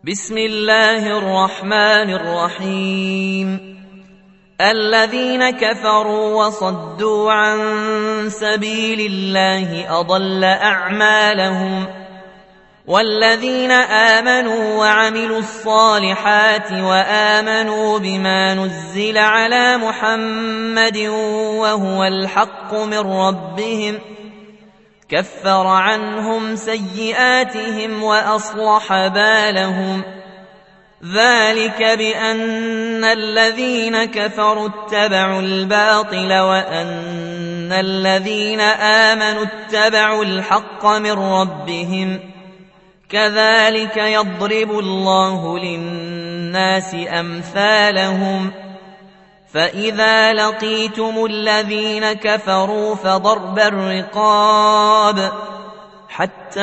بسم الله الرحمن الرحيم. الذين كفروا وصدوا عن سبيل الله أضل أعمالهم، والذين آمنوا وعملوا الصالحات وآمنوا بما نزل على محمد وهو الحق من ربهم كفر عنهم سيئاتهم وأصلح بالهم. ذلك بأن الذين كفروا اتبعوا الباطل وأن الذين آمنوا اتبعوا الحق من ربهم. كذلك يضرب الله للناس أمثالهم. فإذا لقيتم الذين كفروا فضرب الرقاب حتى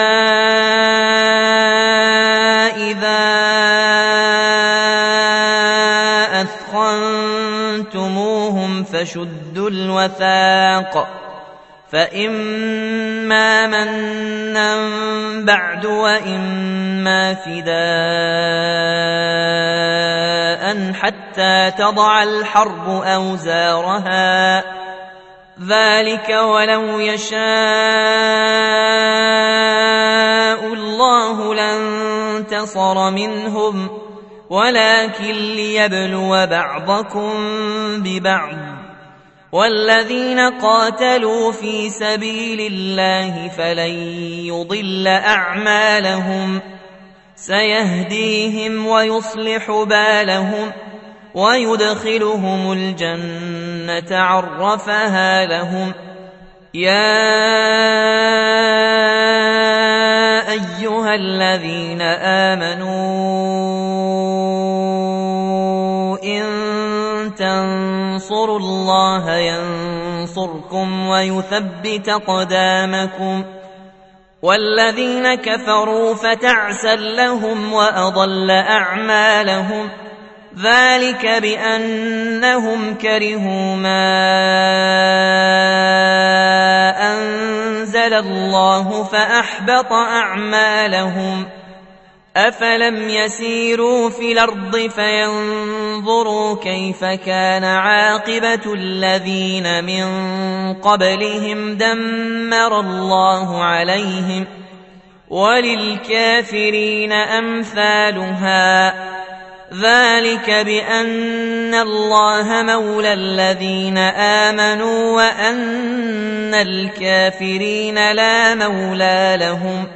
إذا أثخنتموهم فشدوا الوثاق، فإما منا بعد وإما فداء حتى تضع الحرب أوزارها. ذلك ولو يشاء الله لانتصر منهم، ولكن ليبلو بعضكم ببعض. والذين قاتلوا في سبيل الله فلن يضل أعمالهم، سيهديهم ويصلح بالهم ويدخلهم الجنة عرفها لهم. يا أيها الذين آمنوا إن تنصروا الله ينصركم ويثبت أقدامكم. والذين كفروا فتعسا لهم وأضل أعمالهم. ذلك بأنهم كرهوا ما أنزل الله فأحبط أعمالهم. أفلم يسيروا في الأرض فينظروا كيف كان عاقبة الذين من قبلهم دمر الله عليهم، وللكافرين أمثالها. ذلك بأن الله مولى الذين آمنوا وأن الكافرين لا مولى لهم.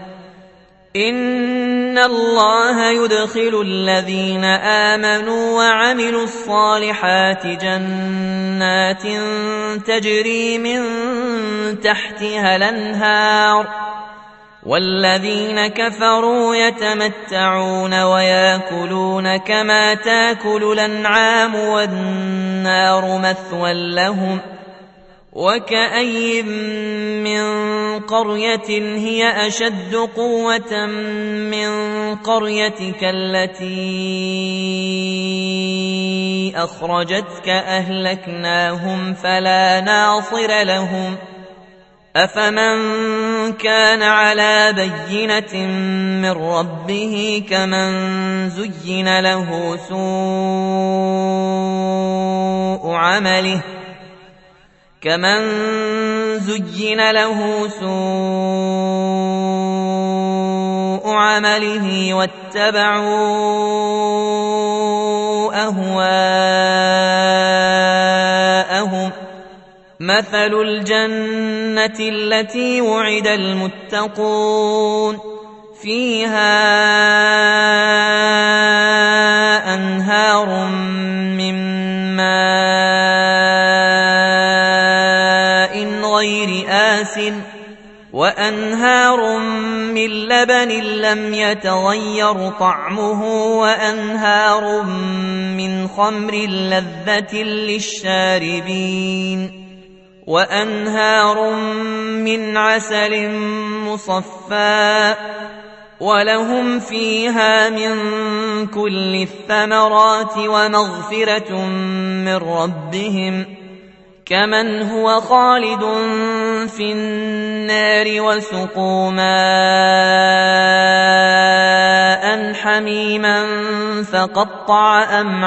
إن الله يدخل الذين آمنوا وعملوا الصالحات جنات تجري من تحتها الأنهار، والذين كفروا يتمتعون ويأكلون كما تأكل الأنعام والنار مثوى لهم. وكأي من قرية هي أشد قوة من قريتك التي أخرجتك أهلكناهم فلا ناصر لهم. أفمن كان على بينة من ربه كمن زين له سوء عمله واتبعوا أهواءهم. مثل الجنة التي وعد المتقون فيها أنهار من ماء غير آسن وأنهار من لبن لم يتغير طعمه وأنهار من خمر لذة للشاربين وأنهار من عسل مصفى. ولهم فيها من كل الثمرات ومغفرة من ربهم كمن هو خالد في النار وسقوا ماء حميما فقطع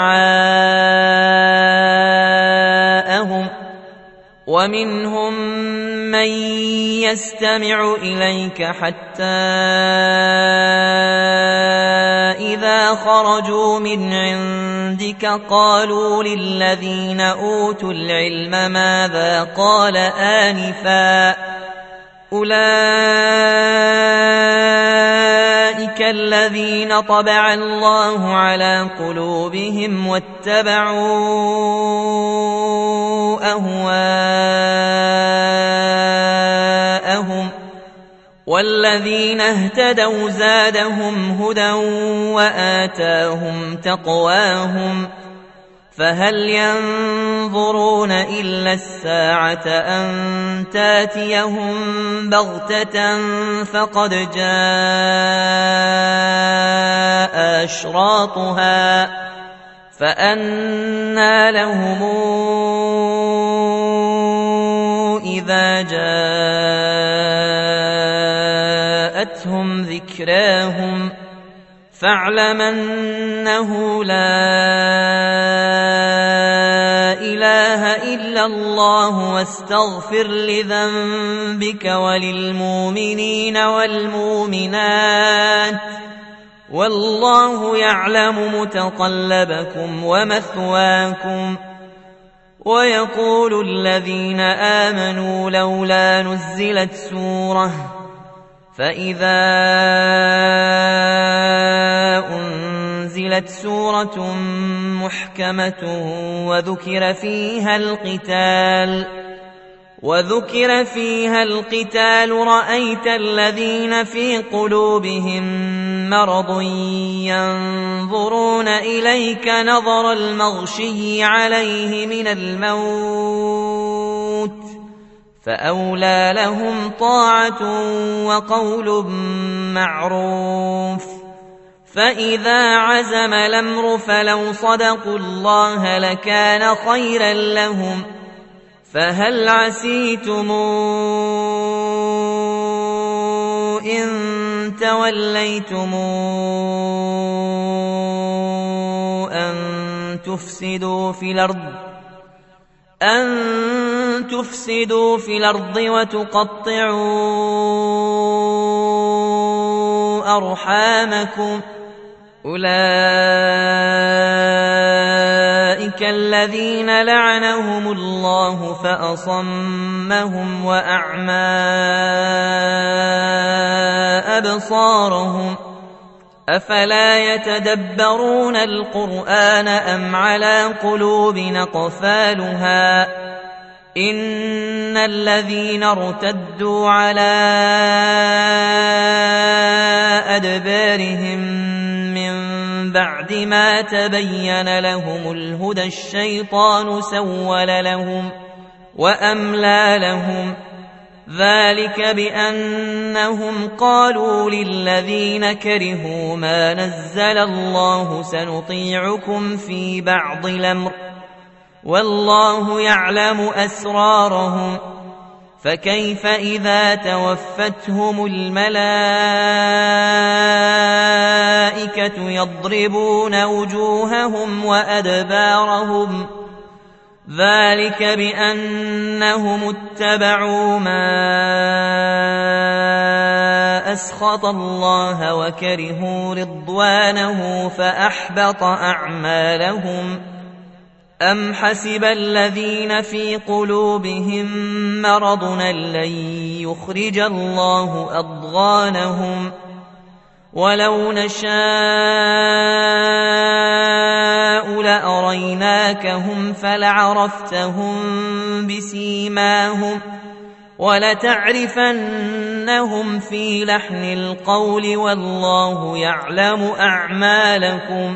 أمعاءهم ومنهم من يستمع إليك حتى إذا خرجوا من عندك قالوا للذين أوتوا العلم ماذا قال آنفا أولئك الذين طبع الله على قلوبهم واتبعوا أهواءهم والذين اهتدوا زادهم هدى وآتاهم تقواهم فهل ينظرون إلا الساعة أن تاتيهم بغتة فقد جاء أشراطها فأنى لهم إذا جاءتهم ذكراهم فاعلم أنه لا إله إلا الله واستغفر لذنبك وللمؤمنين والمؤمنات والله يعلم متقلبكم ومثواكم ويقول الذين آمنوا لولا نزلت سورة فإذا أنزلت سورة محكمة وذكر فيها القتال رأيت الذين في قلوبهم مرض ينظرون إليك نظر المغشي عليه من الموت فأولى لهم طاعة وقول معروف فإذا عزم الأمر فلو صدقوا الله لكان خيرا لهم فهل عسيتم إن توليتم أن تفسدوا في الأرض وتقطعوا أرحامكم أولئك الذين لعنهم الله فأصمهم وأعمى أبصارهم أفلا يتدبرون القرآن أم على قلوب أقفالها إن الذين ارتدوا على أدبارهم من بعد ما تبين لهم الهدى الشيطان سول لهم وأملى لهم ذلك بأنهم قالوا للذين كرهوا ما نزل الله سنطيعكم في بعض الأمر والله يعلم أسرارهم فكيف إذا توفتهم الملائكة يضربون وجوههم وأدبارهم ذلك بأنهم اتبعوا ما أسخط الله وكرهوا رضوانه فأحبط أعمالهم أم حسب الذين في قلوبهم مرض لن يخرج الله أضغانهم ولو نشاء لأريناكهم فلعرفتهم بسيماهم ولتعرفنهم في لحن القول والله يعلم أعمالكم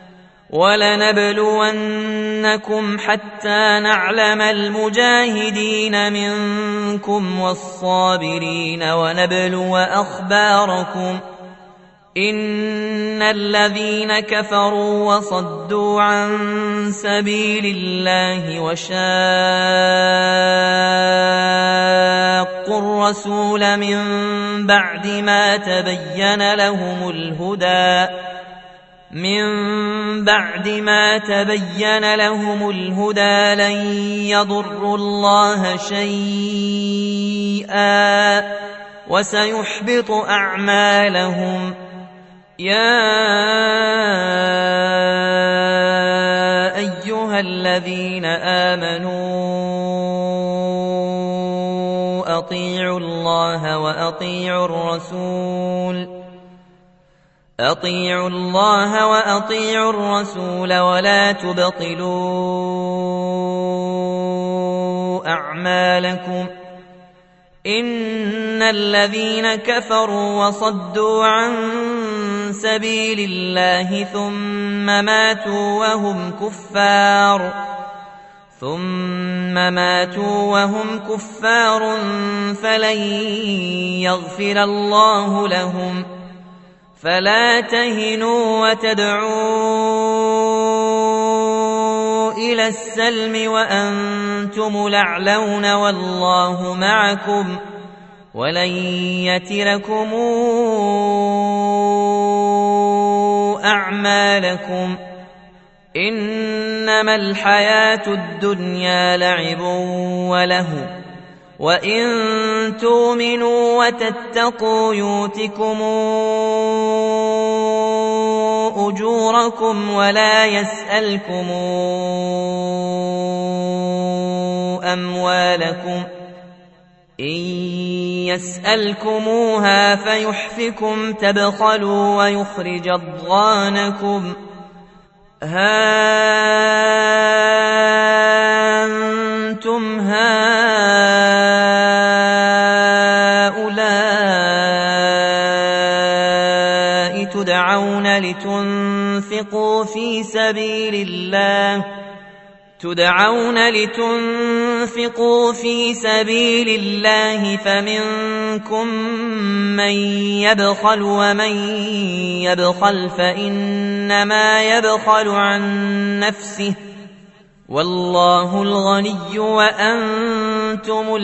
ولنبلونكم حتى نعلم المجاهدين منكم والصابرين ونبلو أخباركم إن الذين كفروا وصدوا عن سبيل الله وشاقوا شاقوا الرسول من بعد ما تبين لهم الهدى لن يضروا الله شيئا وسيحبط أعمالهم. يا أيها الذين آمنوا أطيعوا الله وأطيعوا الرسول ولا تبطلوا أعمالكم. إن الذين كفروا وصدوا عن سبيل الله ثم ماتوا وهم كفار فلن يغفر الله لهم. فلا تهنوا وتدعوا إلى السلم وأنتم الأعلون والله معكم ولن يتركم أعمالكم. إنما الحياة الدنيا لعب ولهو وإن تؤمنوا وتتقوا يؤتكم أجوركم ولا يسألكم أموالكم. إن يسألكموها فيحفكم تبخلوا ويخرج أضغانكم. ها أنتم هؤلاء تدعون لتنفقوا في سبيل الله فمنكم من يبخل ومن يبخل فإنما يبخل عن نفسه والله الغني وأنتم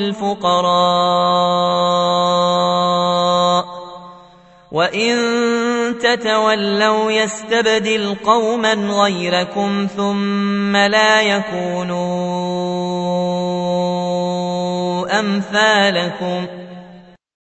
الفقراء. وإن تتولوا يستبدل قوما غيركم ثم لا يكونوا أمثالكم.